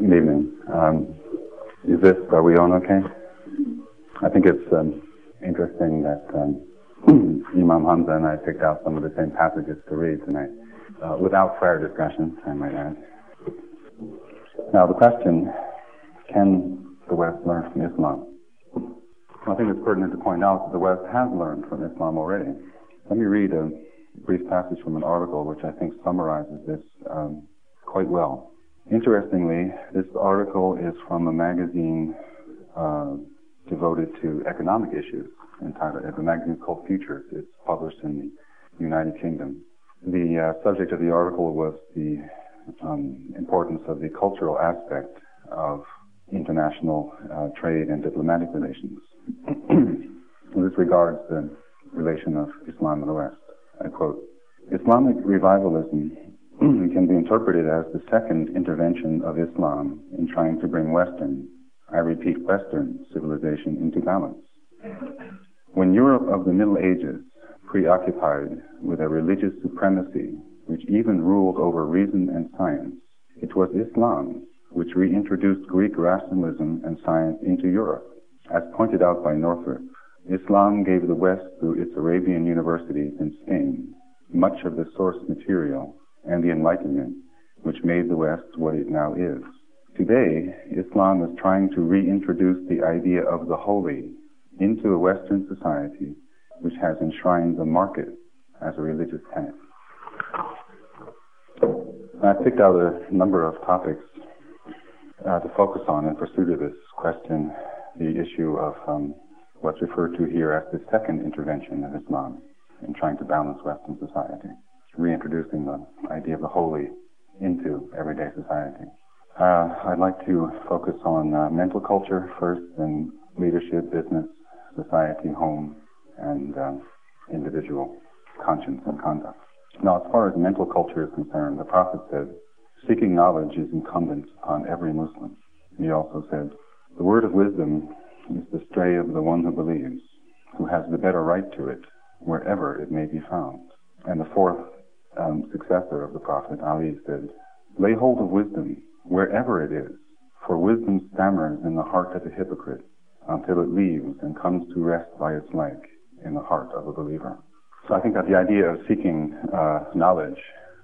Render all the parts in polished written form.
Good evening. Are we on okay? I think it's interesting that Imam Hamza and I picked out some of the same passages to read tonight, without prior discussion, I might add. Now the question, can the West learn from Islam? I think it's pertinent to point out that the West has learned from Islam already. Let me read a brief passage from an article which I think summarizes this quite well. Interestingly, this article is from a magazine devoted to economic issues. The magazine is called Futures. It's published in the United Kingdom. The subject of the article was the importance of the cultural aspect of international trade and diplomatic relations. This regards the relation of Islam and the West. I quote, "Islamic revivalism can be interpreted as the second intervention of Islam in trying to bring Western civilization into balance. When Europe of the Middle Ages, preoccupied with a religious supremacy which even ruled over reason and science, it was Islam which reintroduced Greek rationalism and science into Europe. As pointed out by Northrop, Islam gave the West, through its Arabian universities in Spain, much of the source material and the Enlightenment which made the West what it now is. Today, Islam is trying to reintroduce the idea of the holy into a Western society which has enshrined the market as a religious tenet." I picked out a number of topics to focus on in pursuit of this question, the issue of what's referred to here as the second intervention of Islam in trying to balance Western society, reintroducing the idea of the holy into everyday society. I'd like to focus on mental culture first, then leadership, business, society, home, and individual conscience and conduct. Now, as far as mental culture is concerned, the Prophet said, "Seeking knowledge is incumbent upon every Muslim." He also said, "The word of wisdom is the stray of the one who believes, who has the better right to it, wherever it may be found." And the fourth successor of the Prophet, Ali, said, "Lay hold of wisdom, wherever it is, for wisdom stammers in the heart of a hypocrite until it leaves and comes to rest by its like in the heart of a believer." So I think that the idea of seeking knowledge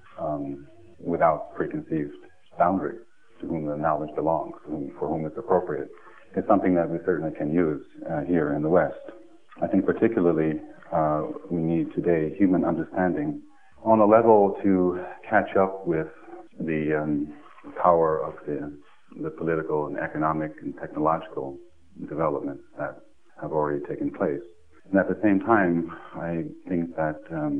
without preconceived boundaries to whom the knowledge belongs, for whom it's appropriate, is something that we certainly can use here in the West. I think particularly we need today human understanding on a level to catch up with the power of the political and economic and technological developments that have already taken place. And at the same time, I think that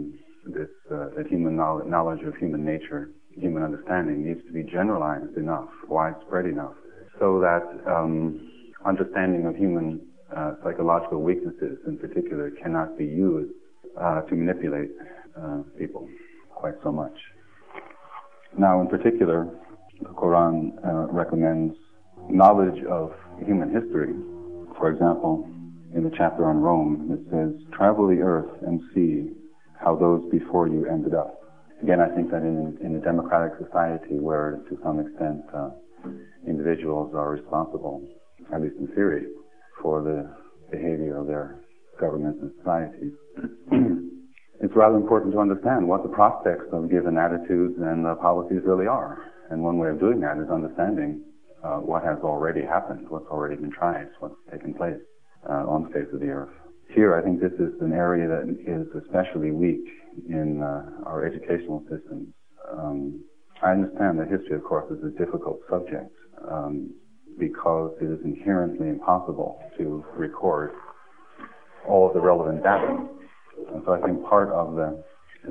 that human knowledge of human nature, human understanding, needs to be generalized enough, widespread enough, so that understanding of human psychological weaknesses in particular cannot be used to manipulate people quite so much. Now, in particular, the Quran recommends knowledge of human history. For example, in the chapter on Rome, it says, "Travel the earth and see how those before you ended up." Again, I think that in a democratic society where, to some extent, individuals are responsible, at least in theory, for the behavior of their governments and societies, it's rather important to understand what the prospects of given attitudes and policies really are. And one way of doing that is understanding what has already happened, what's already been tried, what's taken place on the face of the earth. Here, I think this is an area that is especially weak in our educational systems. I understand that history, of course, is a difficult subject because it is inherently impossible to record all of the relevant data. And so I think part of the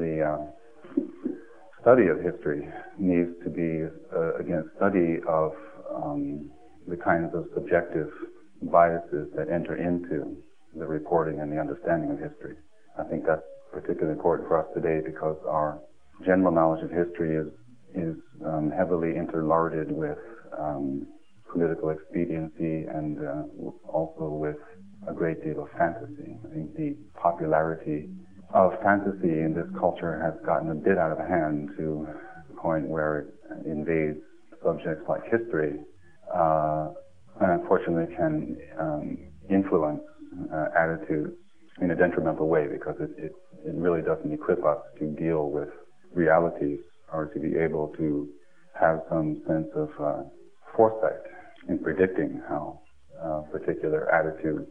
study of history needs to be, again, study of the kinds of subjective biases that enter into the reporting and the understanding of history. I think that's particularly important for us today because our general knowledge of history is heavily interlarded with political expediency and also with a great deal of fantasy. I think the popularity of fantasy in this culture has gotten a bit out of hand to the point where it invades subjects like history and unfortunately can influence attitudes in a detrimental way, because it really doesn't equip us to deal with realities or to be able to have some sense of foresight in predicting how particular attitudes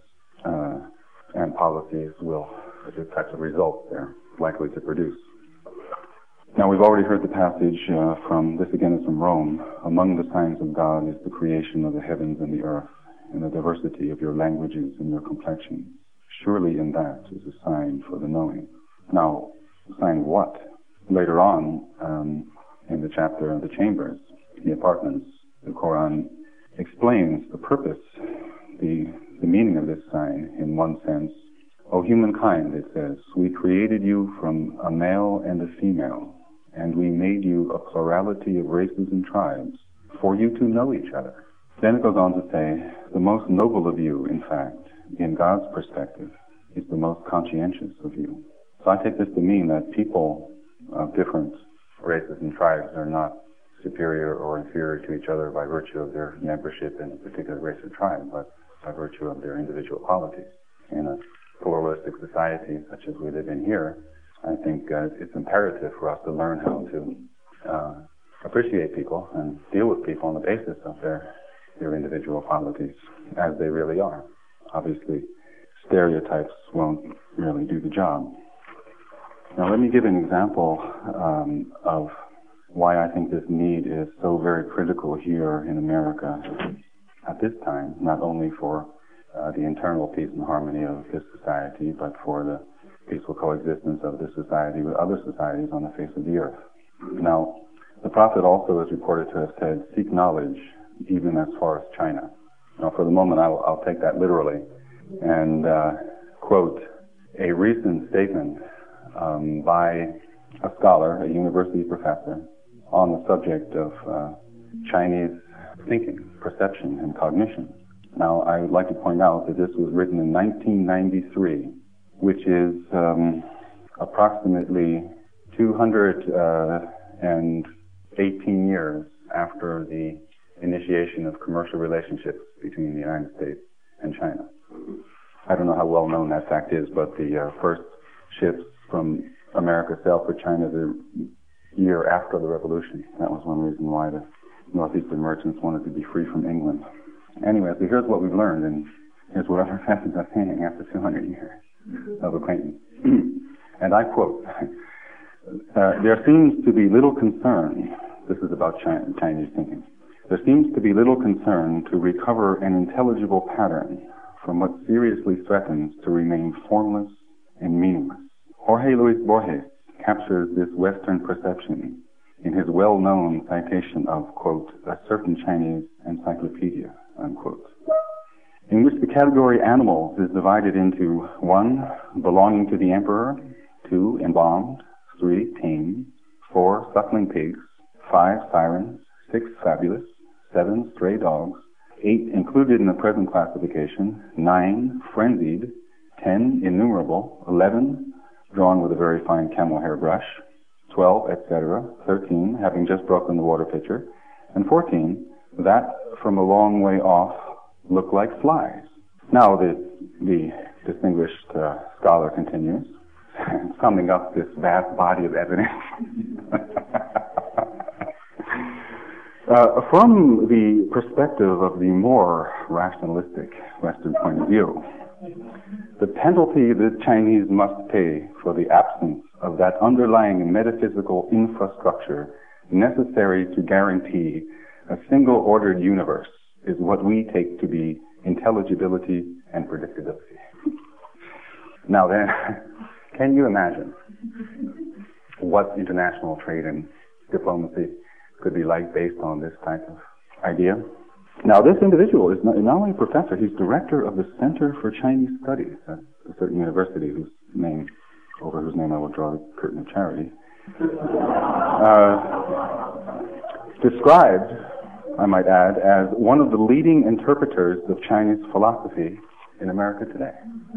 and policies will, the types of results they're likely to produce. Now, we've already heard the passage from, this again is from Rome, among the signs of God is the creation of the heavens and the earth, and the diversity of your languages and your complexions. Surely in that is a sign for the knowing. Now, sign what? Later on, in the chapter of the chambers, the apartments, the Quran explains the purpose, the meaning of this sign in one sense. O humankind, it says, we created you from a male and a female, and we made you a plurality of races and tribes for you to know each other. Then it goes on to say, the most noble of you, in fact, in God's perspective, is the most conscientious of you. So I take this to mean that people of different races and tribes are not superior or inferior to each other by virtue of their membership in a particular race or tribe, but by virtue of their individual qualities. In a pluralistic society such as we live in here, I think it's imperative for us to learn how to appreciate people and deal with people on the basis of their individual qualities as they really are. Obviously, stereotypes won't really do the job. Now, let me give an example of why I think this need is so very critical here in America at this time, not only for the internal peace and harmony of this society, but for the peaceful coexistence of this society with other societies on the face of the earth. Now, the Prophet also is reported to have said, seek knowledge even as far as China. Now, for the moment, I'll take that literally and quote a recent statement by a scholar, a university professor, on the subject of Chinese thinking, perception, and cognition. Now, I would like to point out that this was written in 1993, which is approximately 218 years after the initiation of commercial relationships between the United States and China. I don't know how well known that fact is, but the first ships from America sailed for China the year after the Revolution. That was one reason why the northeastern merchants wanted to be free from England. Anyway, so here's what we've learned, and here's what our professors are saying after 200 years of acquaintance. And I quote, there seems to be little concern, this is about Chinese thinking, there seems to be little concern to recover an intelligible pattern from what seriously threatens to remain formless and meaningless. Jorge Luis Borges captures this Western perception in his well-known citation of, quote, a certain Chinese encyclopedia, unquote, in which the category animals is divided into 1, belonging to the emperor, 2, embalmed, 3, tame, 4, suckling pigs, 5, sirens, 6, fabulous, 7, stray dogs, 8, included in the present classification, 9, frenzied, 10, innumerable, 11, drawn with a very fine camel hair brush, 12, etc., 13, having just broken the water pitcher, and 14, that from a long way off look like flies. Now the distinguished scholar continues, summing up this vast body of evidence. From the perspective of the more rationalistic Western point of view, the penalty the Chinese must pay for the absence of that underlying metaphysical infrastructure necessary to guarantee a single-ordered universe is what we take to be intelligibility and predictability. Now then, can you imagine what international trade and diplomacy could be like based on this type of idea? Now, this individual is not only a professor, he's director of the Center for Chinese Studies at a certain university over whose name I will draw the curtain of charity. Described, I might add, as one of the leading interpreters of Chinese philosophy in America today.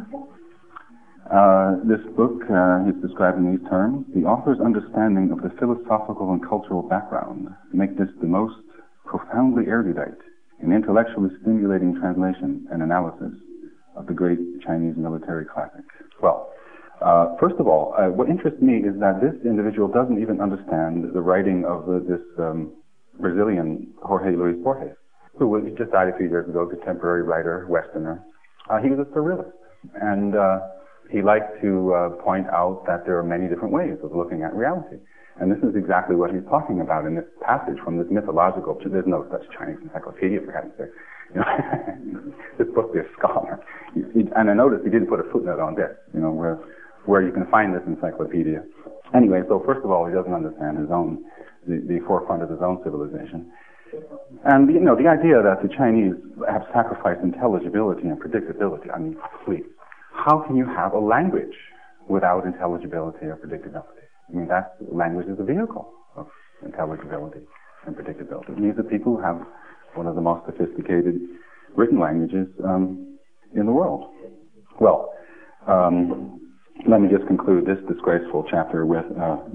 This book is described in these terms. The author's understanding of the philosophical and cultural background make this the most profoundly erudite an intellectually stimulating translation and analysis of the great Chinese military classic. Well, first of all, what interests me is that this individual doesn't even understand the writing of this Brazilian Jorge Luis Borges, who just died a few years ago, contemporary writer, Westerner. He was a surrealist, and he liked to point out that there are many different ways of looking at reality. And this is exactly what he's talking about in this passage from this mythological. There's no such Chinese encyclopedia, for heaven's sake. You know, this book is a scholar. And I noticed he didn't put a footnote on this, you know, where you can find this encyclopedia. Anyway, so first of all, he doesn't understand the forefront of his own civilization. And, you know, the idea that the Chinese have sacrificed intelligibility and predictability, I mean, please, how can you have a language without intelligibility or predictability? I mean, language is a vehicle of intelligibility and predictability. It means that people have one of the most sophisticated written languages in the world. Well, let me just conclude this disgraceful chapter with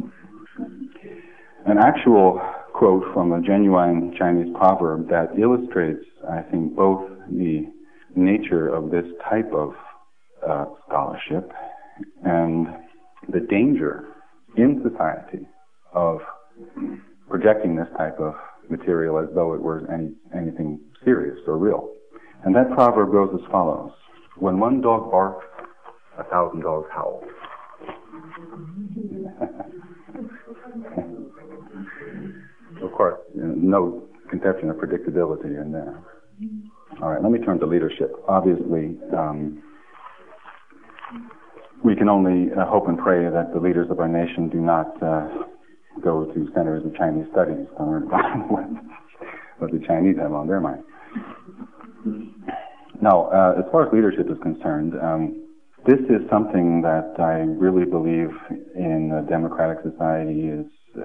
an actual quote from a genuine Chinese proverb that illustrates, I think, both the nature of this type of scholarship and the danger in society of projecting this type of material as though it were anything serious or real. And that proverb goes as follows: when one dog barks, 1,000 dogs howl. Of course, no conception of predictability in there. All right, let me turn to leadership. Obviously, we can only hope and pray that the leaders of our nation do not go to centers of Chinese studies to learn about what the Chinese have on their mind. Now, as far as leadership is concerned, this is something that I really believe in a democratic society is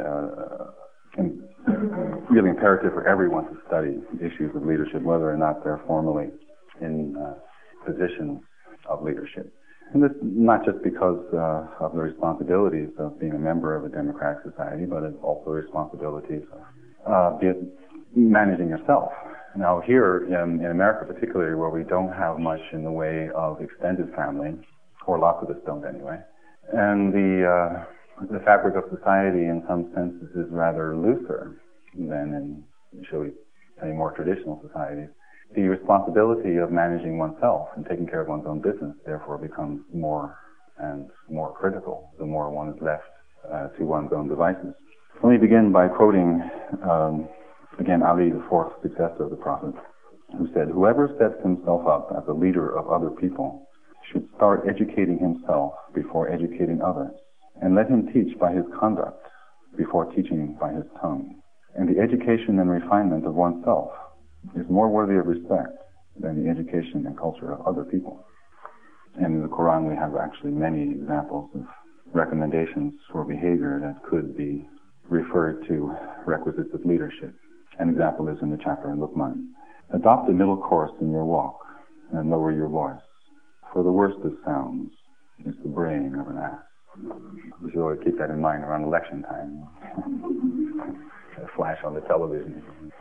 really imperative for everyone to study issues of leadership, whether or not they're formally in positions of leadership. And this not just because of the responsibilities of being a member of a democratic society, but it's also responsibilities of managing yourself. Now here in America particularly, where we don't have much in the way of extended family, or lots of us don't anyway, and the fabric of society in some senses is rather looser than in, shall we say, more traditional societies. The responsibility of managing oneself and taking care of one's own business therefore becomes more and more critical the more one is left to one's own devices. Let me begin by quoting again Ali, the fourth successor of the Prophet, who said, "Whoever sets himself up as a leader of other people should start educating himself before educating others, and let him teach by his conduct before teaching by his tongue. And the education and refinement of oneself is more worthy of respect than the education and culture of other people." And in the Quran we have actually many examples of recommendations for behavior that could be referred to requisites of leadership. An example is in the chapter in Luqman. "Adopt a middle course in your walk and lower your voice, for the worst of sounds is the braying of an ass." We should always keep that in mind around election time. A flash on the television.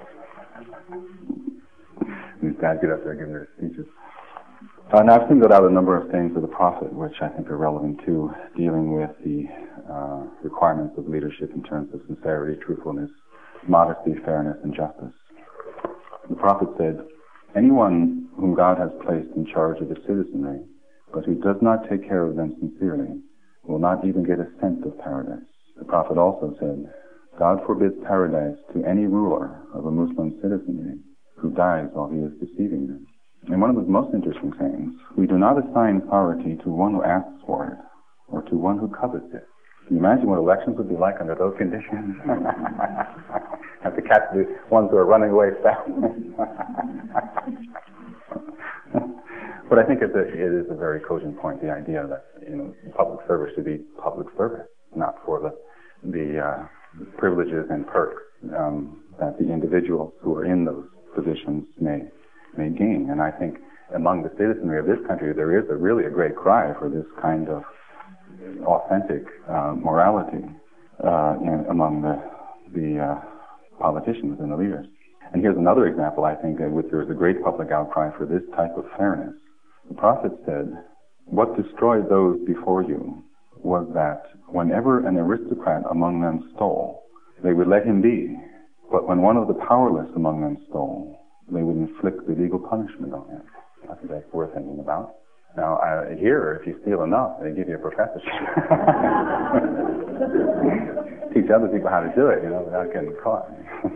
These guys get up there giving their speeches. Now I've singled out a number of things of the Prophet which I think are relevant to dealing with the requirements of leadership in terms of sincerity, truthfulness, modesty, fairness, and justice. The Prophet said, "Anyone whom God has placed in charge of his citizenry, but who does not take care of them sincerely, will not even get a cent of paradise." The Prophet also said, "God forbids paradise to any ruler of a Muslim citizenry who dies while he is deceiving them." And one of his most interesting sayings, "We do not assign authority to one who asks for it, or to one who covets it." Can you imagine what elections would be like under those conditions? Have to catch the ones who are running away fast. But I think it is a very cogent point, the idea that public service should be public service, not for the privileges and perks that the individuals who are in those positions may gain. And I think among the citizenry of this country, there is really a great cry for this kind of authentic morality among the politicians and the leaders. And here's another example, I think, in which there was a great public outcry for this type of fairness. The prophet said, "What destroyed those before you was that whenever an aristocrat among them stole, they would let him be. But when one of the powerless among them stole, they would inflict the legal punishment on him." I think that's worth thinking about. Now, here, if you steal enough, they give you a professorship. Teach other people how to do it, without getting caught.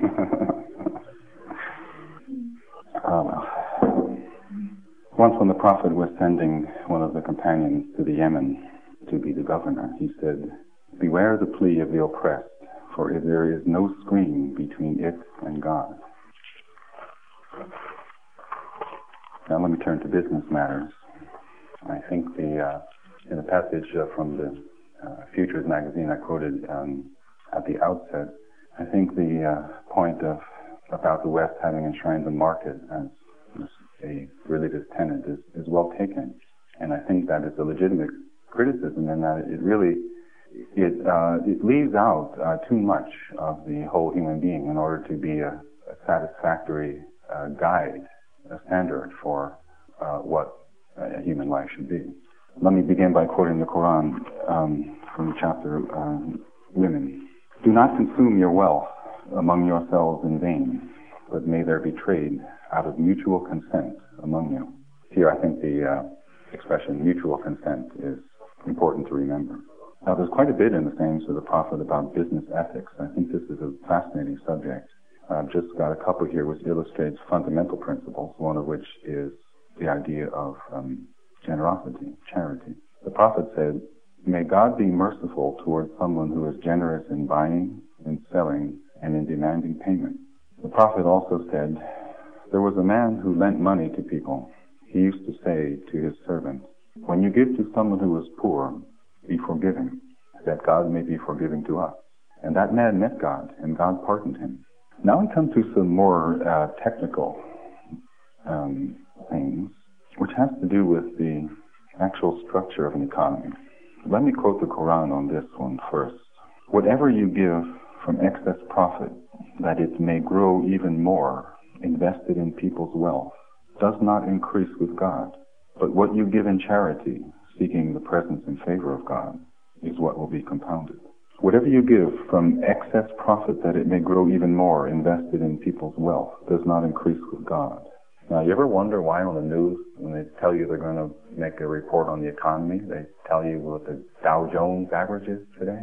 Once when the prophet was sending one of the companions to the Yemen to be the governor, he said, "Beware the plea of the oppressed, for there is no screen between it and God." Now let me turn to business matters. I think in the passage from the Futures magazine I quoted at the outset, I think the point about the West having enshrined the market as a religious tenet is well taken. And I think that is a legitimate criticism in that it really it leaves out too much of the whole human being in order to be a satisfactory guide, a standard for what a human life should be. Let me begin by quoting the Quran from the chapter Women. "Do not consume your wealth among yourselves in vain, but may there be trade out of mutual consent among you." Here I think the expression mutual consent is important to remember. Now there's quite a bit in the sayings of the Prophet about business ethics. I think this is a fascinating subject. I've just got a couple here which illustrates fundamental principles, one of which is the idea of generosity, charity. The Prophet said, "May God be merciful towards someone who is generous in buying, in selling, and in demanding payment." The Prophet also said, "There was a man who lent money to people. He used to say to his servant, 'When you give to someone who is poor, be forgiving, that God may be forgiving to us.' And that man met God, and God pardoned him." Now we come to some more technical things, which has to do with the actual structure of an economy. Let me quote the Quran on this one first. "Whatever you give from excess profit, that it may grow even more, invested in people's wealth, does not increase with God. But what you give in charity, seeking the presence and favor of God, is what will be compounded." Whatever you give from excess profit, that it may grow even more, invested in people's wealth, does not increase with God. Now, you ever wonder why on the news, when they tell you they're going to make a report on the economy, they tell you what the Dow Jones average is today?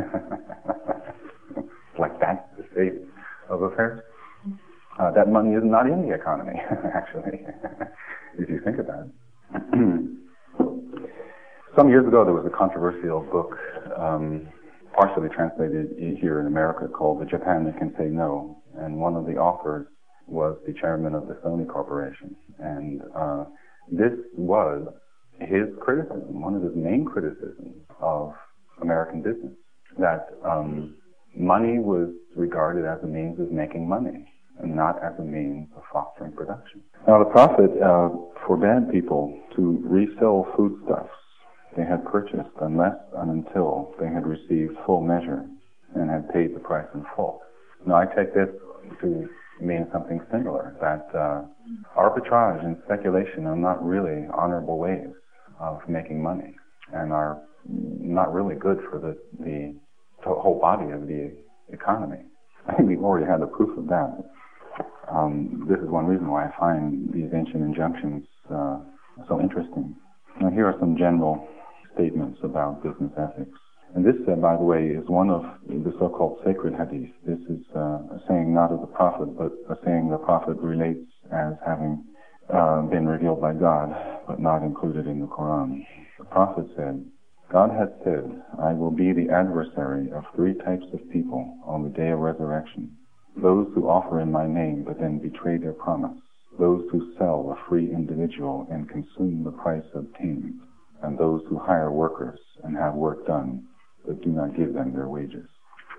Like that's the state of affairs? That money is not in the economy, actually, if you think about it. Some years ago, there was a controversial book, partially translated here in America, called "The Japan That Can Say No." And one of the authors was the chairman of the Sony Corporation. And this was his criticism, one of his main criticisms of American business, that money was regarded as a means of making money and not as a means of fostering production. Now the Prophet forbade people to resell foodstuffs they had purchased unless and until they had received full measure and had paid the price in full. Now I take this to mean something similar, that arbitrage and speculation are not really honorable ways of making money and are not really good for the whole body of the economy. I think we've already had the proof of that. This is one reason why I find these ancient injunctions so interesting. Now here are some general statements about business ethics. And this, by the way, is one of the so-called sacred hadith. This is a saying not of the Prophet, but a saying the Prophet relates as having been revealed by God, but not included in the Quran. The Prophet said, "God has said, I will be the adversary of three types of people on the day of resurrection. Those who offer in my name, but then betray their promise. Those who sell a free individual and consume the price obtained. And those who hire workers and have work done, but do not give them their wages."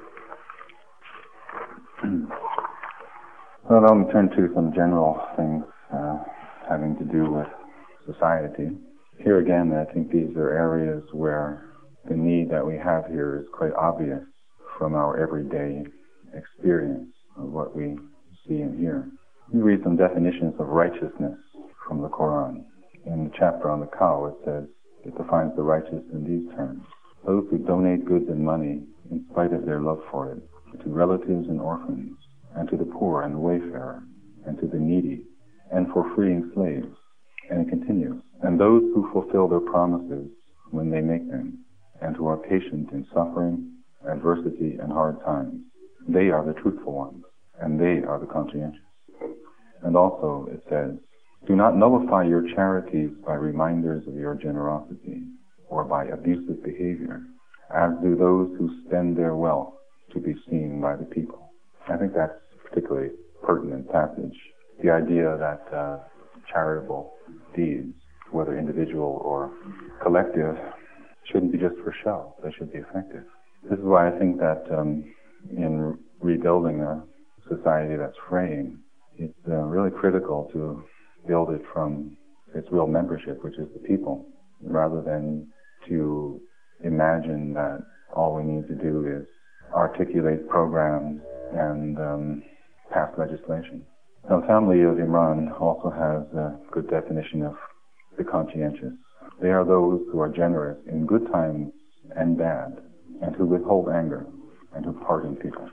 Well, let me turn to some general things having to do with society. Here again, I think these are areas where the need that we have here is quite obvious from our everyday experience of what we see and hear. We read some definitions of righteousness from the Quran. In the chapter on the cow, it defines the righteous in these terms. Those who donate goods and money in spite of their love for it, to relatives and orphans, and to the poor and the wayfarer, and to the needy, and for freeing slaves. And it continues. And those who fulfill their promises when they make them, and who are patient in suffering, adversity, and hard times. They are the truthful ones, and they are the conscientious. And also it says, do not nullify your charities by reminders of your generosity, or by abusive behavior, as do those who spend their wealth to be seen by the people. I think that's a particularly pertinent passage. The idea that charitable deeds, whether individual or collective, shouldn't be just for show. They should be effective. This is why I think that in rebuilding a society that's fraying, it's really critical to build it from its real membership, which is the people, rather than to imagine that all we need to do is articulate programs and pass legislation. Now, the family of Imran also has a good definition of the conscientious. They are those who are generous in good times and bad, and who withhold anger, and who pardon people.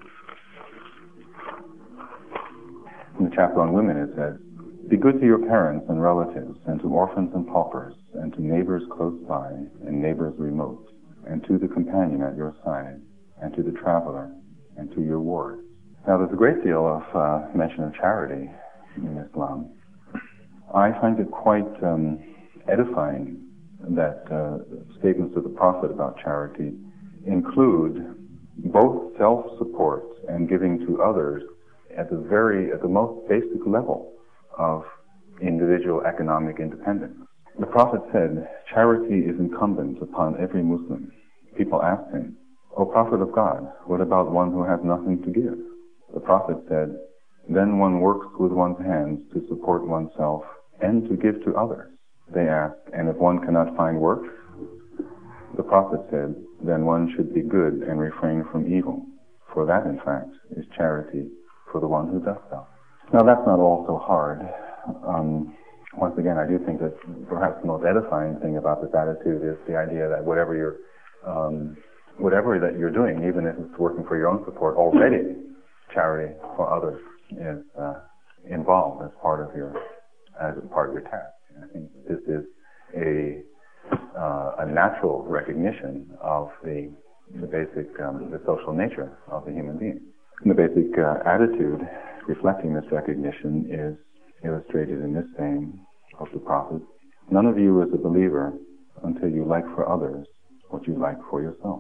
In the chapter on women it says, be good to your parents and relatives, and to orphans and paupers, and to neighbors close by, and neighbors remote, and to the companion at your side, and to the traveler, and to your ward. Now, there's a great deal of mention of charity in Islam. I find it quite edifying that statements of the Prophet about charity include both self-support and giving to others at the most basic level of individual economic independence. The Prophet said, charity is incumbent upon every Muslim. People asked him, O Prophet of God, what about one who has nothing to give? The Prophet said, then one works with one's hands to support oneself and to give to others. They asked, and if one cannot find work? The Prophet said, then one should be good and refrain from evil, for that, in fact, is charity for the one who does so. Now, that's not all so hard. Once again, I do think that perhaps the most edifying thing about this attitude is the idea that whatever that you're doing, even if it's working for your own support, already charity for others is involved as part of your task. I think this is a natural recognition of the basic the social nature of the human being. And the basic attitude reflecting this recognition is illustrated in this saying of the Prophet: none of you is a believer until you like for others what you like for yourself.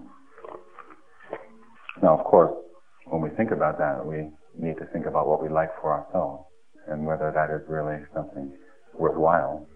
Now, of course, when we think about that, we need to think about what we like for ourselves and whether that is really something worthwhile.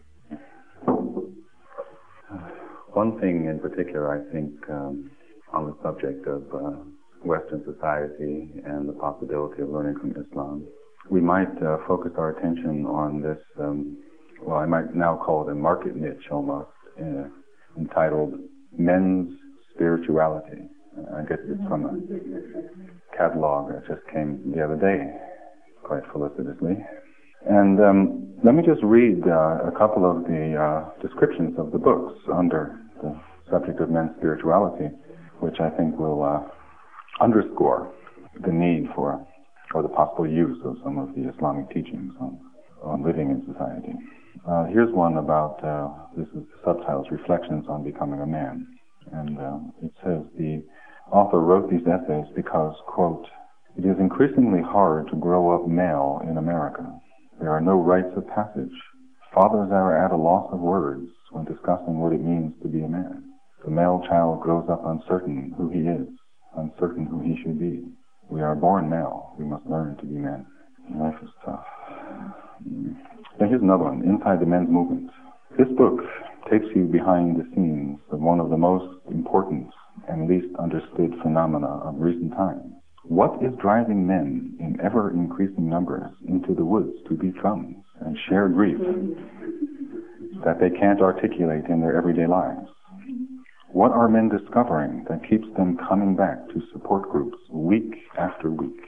One thing in particular, I think, on the subject of Western society and the possibility of learning from Islam, we might focus our attention on this, I might now call it a market niche almost, entitled Men's Spirituality. I guess it's from a catalog that just came the other day, quite felicitously. And let me just read a couple of the descriptions of the books under the subject of men's spirituality, which I think will underscore the need for, or the possible use of some of the Islamic teachings on living in society. Here's one about, this is the subtitles, Reflections on Becoming a Man. And it says, the author wrote these essays because, quote, it is increasingly hard to grow up male in America. There are no rites of passage. Fathers are at a loss of words when discussing what it means to be a man. The male child grows up uncertain who he is, uncertain who he should be. We are born male. We must learn to be men. Life is tough. Now here's another one, Inside the Men's Movement. This book takes you behind the scenes of one of the most important and least understood phenomena of recent times. What is driving men in ever-increasing numbers into the woods to beat drums and share grief that they can't articulate in their everyday lives? What are men discovering that keeps them coming back to support groups week after week?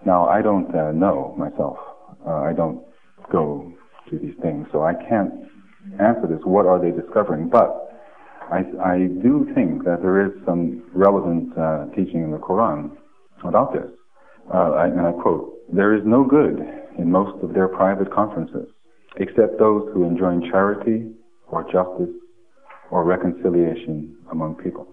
Now, I don't know myself. I don't go to these things, so I can't answer this. What are they discovering? But I do think that there is some relevant teaching in the Quran about this. And I quote, "There is no good in most of their private conferences, except those who enjoin charity or justice or reconciliation among people."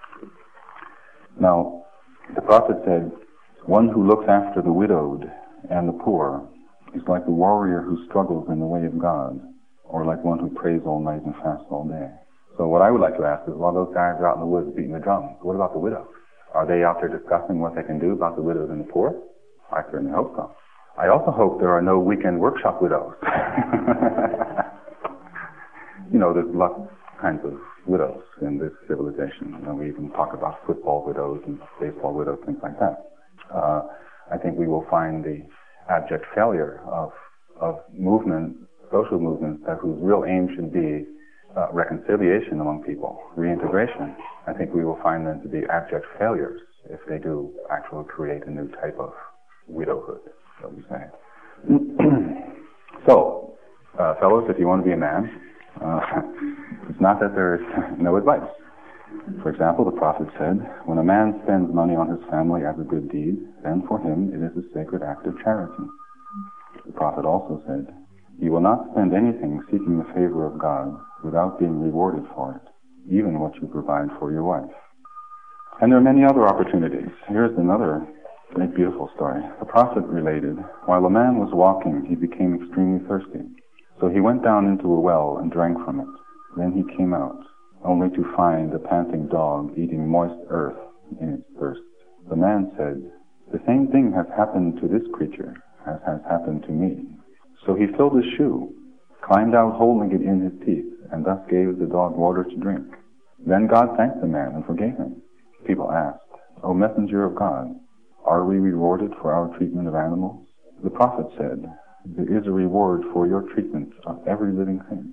Now, the Prophet said, "One who looks after the widowed and the poor is like the warrior who struggles in the way of God, or like one who prays all night and fasts all day." So what I would like to ask is, while those guys are out in the woods beating the drums, what about the widows? Are they out there discussing what they can do about the widows and the poor? I certainly hope so. I also hope there are no weekend workshop widows. You know, there's lots of kinds of widows in this civilization. You know, we even talk about football widows and baseball widows, things like that. I think we will find the abject failure of movement, social movements, whose real aim should be reconciliation among people, reintegration. I think we will find them to be abject failures if they do actually create a new type of widowhood, shall we say. So, fellows, if you want to be a man, it's not that there is no advice. For example, the Prophet said, "When a man spends money on his family as a good deed, then for him it is a sacred act of charity." The Prophet also said, "You will not spend anything seeking the favor of God without being rewarded for it, even what you provide for your wife." And there are many other opportunities. Here's another great beautiful story. The Prophet related, while a man was walking, he became extremely thirsty. So he went down into a well and drank from it. Then he came out, only to find a panting dog eating moist earth in its thirst. The man said, "The same thing has happened to this creature as has happened to me." So he filled his shoe, climbed out holding it in his teeth, and thus gave the dog water to drink. Then God thanked the man and forgave him. People asked, "O Messenger of God, are we rewarded for our treatment of animals?" The Prophet said, "There is a reward for your treatment of every living thing."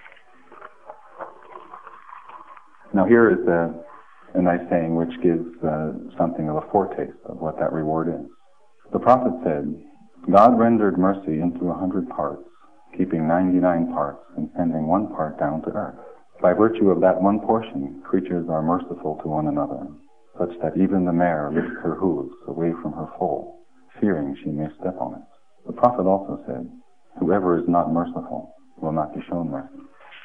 Now here is a nice saying which gives something of a foretaste of what that reward is. The Prophet said, "God rendered mercy into 100 parts, keeping 99 parts and sending one part down to earth. By virtue of that one portion, creatures are merciful to one another, such that even the mare lifts her hooves away from her foal, fearing she may step on it." The Prophet also said, "Whoever is not merciful will not be shown mercy."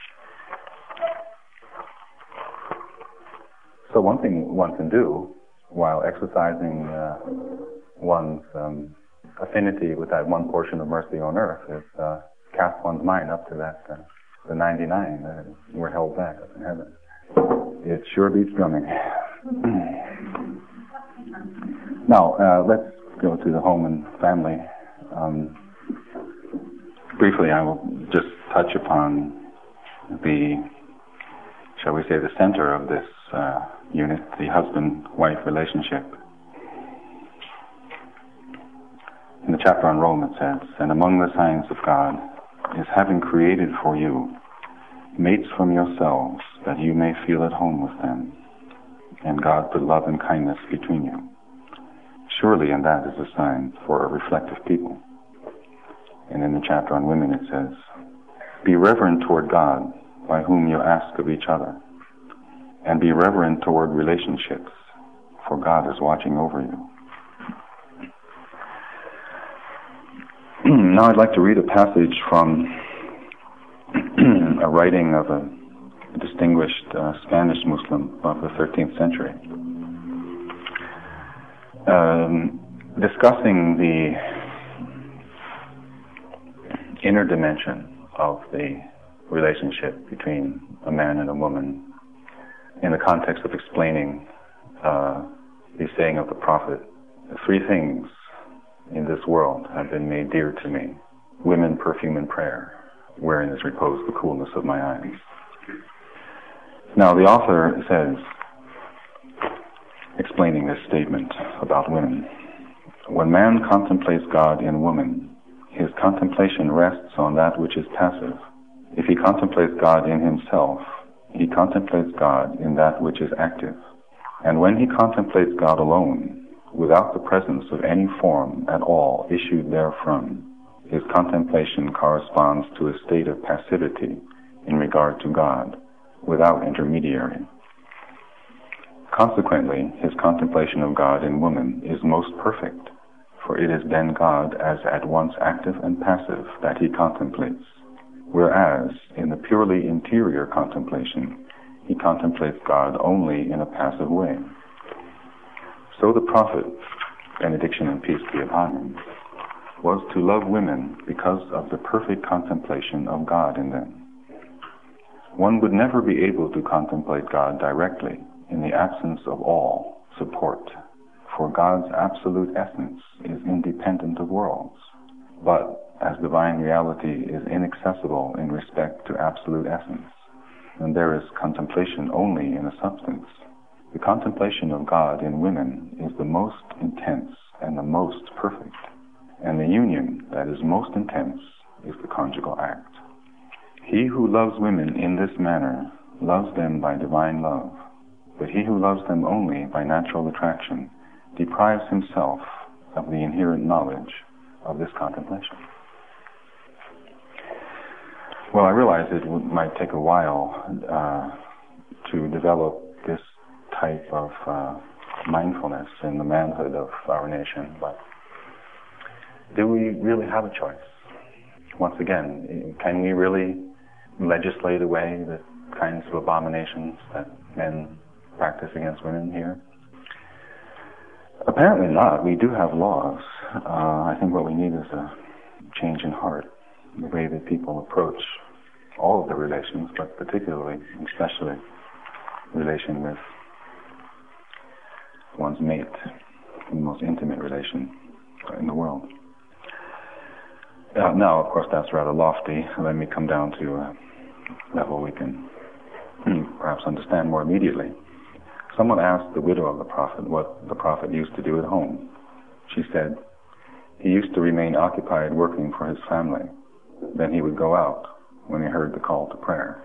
So one thing one can do while exercising one's affinity with that one portion of mercy on earth is cast one's mind up to that the 99 that were held back up in heaven. It sure beats drumming. Now, let's go to the home and family. Briefly, I will just touch upon the, shall we say, the center of this unit, the husband-wife relationship. In the chapter on Rome it says, "And among the signs of God is having created for you mates from yourselves, that you may feel at home with them, and God put love and kindness between you. Surely in that is a sign for a reflective people." And in the chapter on women it says, "Be reverent toward God, by whom you ask of each other, and be reverent toward relationships, for God is watching over you." Now I'd like to read a passage from a writing of a distinguished Spanish Muslim of the 13th century, discussing the inner dimension of the relationship between a man and a woman in the context of explaining the saying of the Prophet, "Three things in this world have been made dear to me: women, perfume, and prayer, wherein is reposed the coolness of my eyes." Now the author says, explaining this statement about women, "When man contemplates God in woman, his contemplation rests on that which is passive. If he contemplates God in himself, he contemplates God in that which is active. And when he contemplates God alone, without the presence of any form at all issued therefrom, his contemplation corresponds to a state of passivity in regard to God, without intermediary. Consequently, his contemplation of God in woman is most perfect, for it is then God as at once active and passive that he contemplates, whereas in the purely interior contemplation, he contemplates God only in a passive way. So the prophet, benediction and peace be upon him, was to love women because of the perfect contemplation of God in them. One would never be able to contemplate God directly in the absence of all support, for God's absolute essence is independent of worlds. But as divine reality is inaccessible in respect to absolute essence, and there is contemplation only in a substance, the contemplation of God in women is the most intense and the most perfect. And the union that is most intense is the conjugal act. He who loves women in this manner loves them by divine love, but he who loves them only by natural attraction deprives himself of the inherent knowledge of this contemplation. Well, I realize it might take a while to develop this type of mindfulness in the manhood of our nation, but do we really have a choice? Once again, can we really legislate away the kinds of abominations that men practice against women here? Apparently not. We do have laws. I think what we need is a change in heart, the way that people approach all of the relations, but particularly, especially, relation with one's mate, the most intimate relation in the world. Now, of course, that's rather lofty. Let me come down to a level we can perhaps understand more immediately. Someone asked the widow of the prophet what the prophet used to do at home. She said, he used to remain occupied working for his family. Then he would go out when he heard the call to prayer.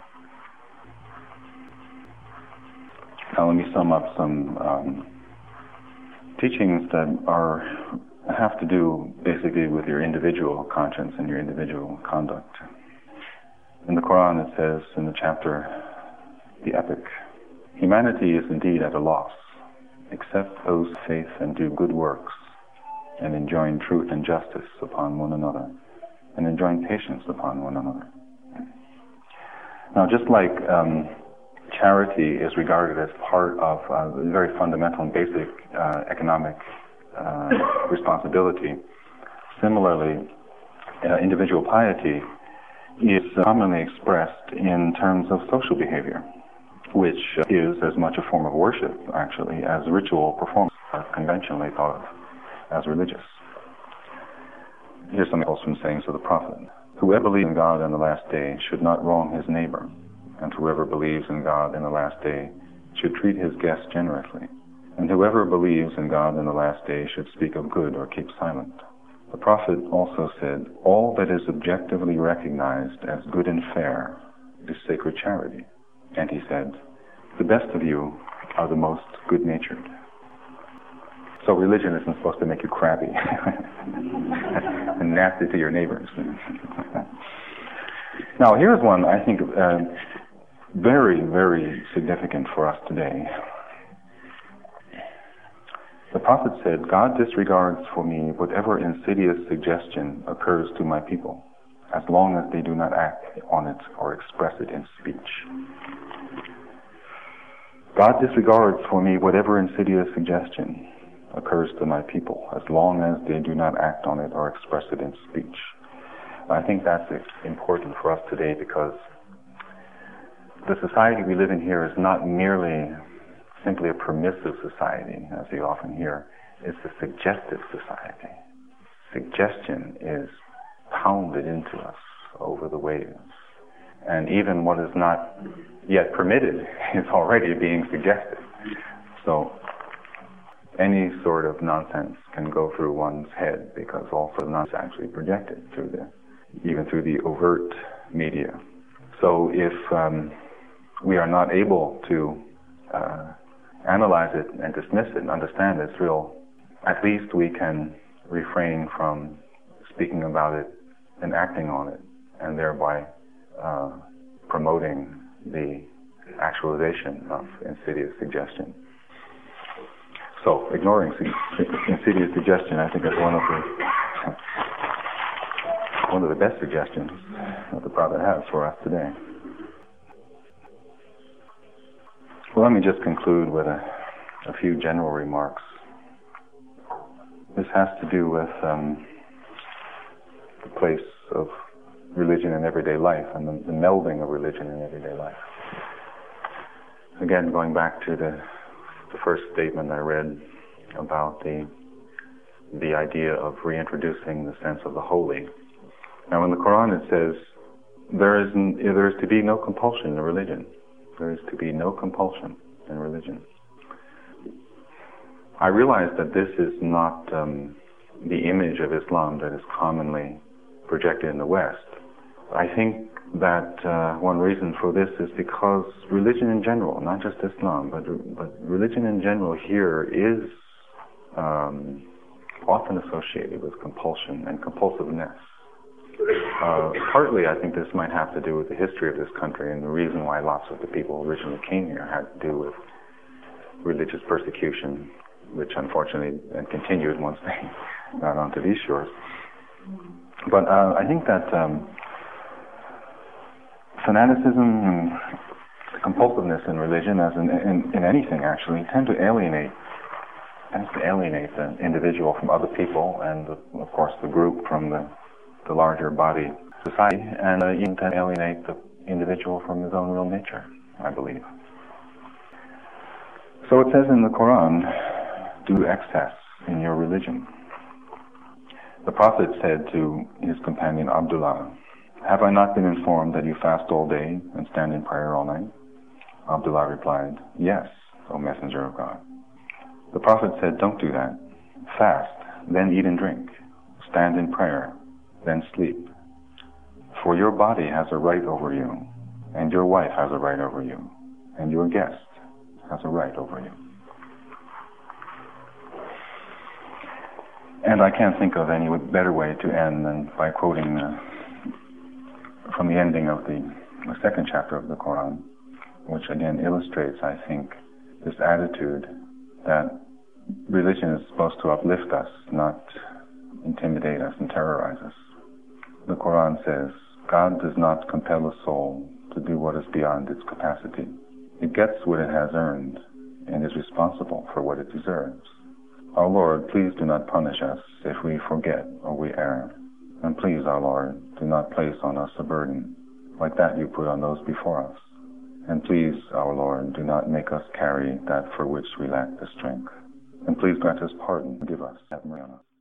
Now let me sum up some teachings that have to do basically with your individual conscience and your individual conduct. In the Quran it says in the chapter, the epic, humanity is indeed at a loss, except those who faith and do good works, and enjoin truth and justice upon one another, and enjoin patience upon one another. Now just like charity is regarded as part of a very fundamental and basic economic responsibility, similarly, individual piety is commonly expressed in terms of social behavior, which is as much a form of worship, actually, as ritual performance, conventionally thought of as religious. Here's some else from sayings of the prophet. Whoever believes in God in the last day should not wrong his neighbor, and whoever believes in God in the last day should treat his guests generously. And whoever believes in God in the last day should speak of good or keep silent. The prophet also said, all that is objectively recognized as good and fair is sacred charity. And he said, the best of you are the most good-natured. So religion isn't supposed to make you crabby and nasty to your neighbors. Now here's one I think very, very significant for us today. The prophet said, God disregards for me whatever insidious suggestion occurs to my people, as long as they do not act on it or express it in speech. God disregards for me whatever insidious suggestion occurs to my people, as long as they do not act on it or express it in speech. I think that's important for us today because the society we live in here is not merely simply a permissive society, as you often hear. It's a suggestive society. Suggestion is pounded into us over the waves. And even what is not yet permitted is already being suggested. So any sort of nonsense can go through one's head because all sort of nonsense is actually projected even through the overt media. So if we are not able to analyze it and dismiss it and understand its real at least we can refrain from speaking about it and acting on it, and thereby promoting the actualization of insidious suggestion. So, ignoring insidious suggestion, I think, is one of the best suggestions that the Prophet has for us today. Well, let me just conclude with a few general remarks. This has to do with the place of religion in everyday life and the melding of religion in everyday life. Again, going back to the first statement I read about the idea of reintroducing the sense of the holy. Now, in the Quran it says, there is to be no compulsion in religion. There is to be no compulsion in religion. I realize that this is not the image of Islam that is commonly projected in the West. I think that one reason for this is because religion in general, not just Islam, but religion in general here is often associated with compulsion and compulsiveness. Partly, I think this might have to do with the history of this country and the reason why lots of the people originally came here had to do with religious persecution, which unfortunately continued once they got onto these shores. But I think that fanaticism and compulsiveness in religion, as in anything actually, tends to alienate the individual from other people, and of course the group from the larger body society, and even to alienate the individual from his own real nature, I believe. So it says in the Quran, do excess in your religion. The Prophet said to his companion Abdullah, have I not been informed that you fast all day and stand in prayer all night? Abdullah replied, yes, O Messenger of God. The Prophet said, don't do that. Fast, then eat and drink. Stand in prayer, then sleep. For your body has a right over you, and your wife has a right over you, and your guest has a right over you. And I can't think of any better way to end than by quoting from the ending of the second chapter of the Quran, which again illustrates, I think, this attitude that religion is supposed to uplift us, not intimidate us and terrorize us. The Quran says, God does not compel a soul to do what is beyond its capacity. It gets what it has earned and is responsible for what it deserves. Our Lord, please do not punish us if we forget or we err. And please, our Lord, do not place on us a burden like that you put on those before us. And please, our Lord, do not make us carry that for which we lack the strength. And please grant us pardon, give us that mercy on us.